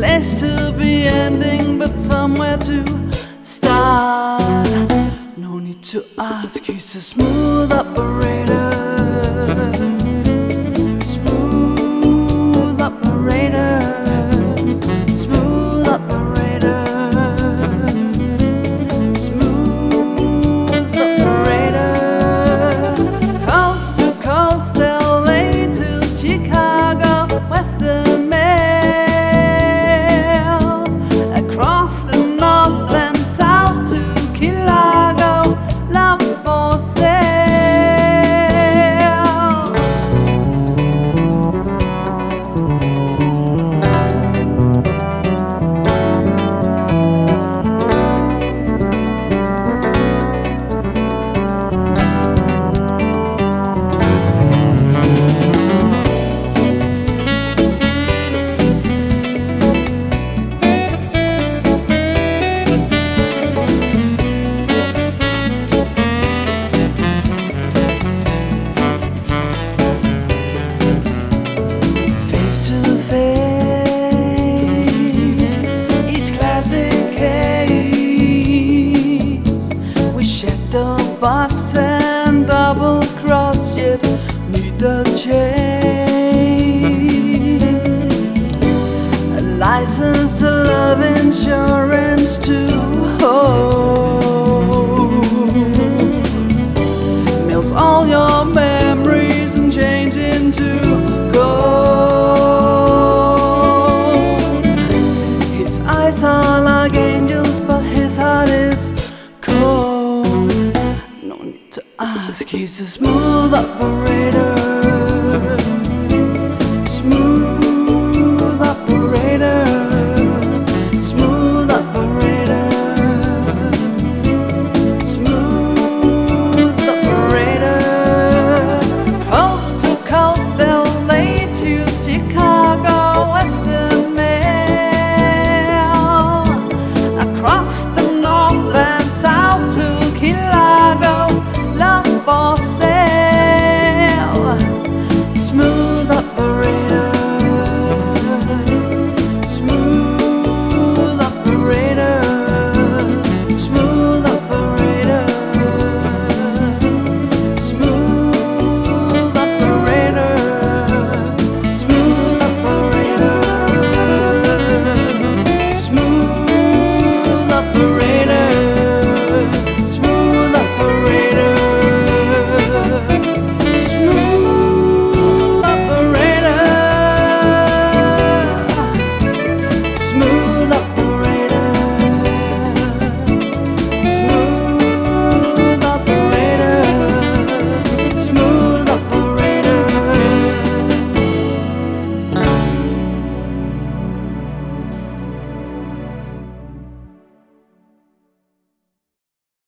place to be ending, but somewhere to start. No need to ask, he's a smooth operator. Smooth operator. Smooth operator. Smooth operator. Coast to coast, LA to Chicago, Western Mail. Across the north and south to Key Largo, love for sale. Box and double cross, yet need the change. A license to love, insurance to hold. Melts all your memories and change into gold. His eyes are like angels, but his heart is cold. No need to ask, he's a smooth operator.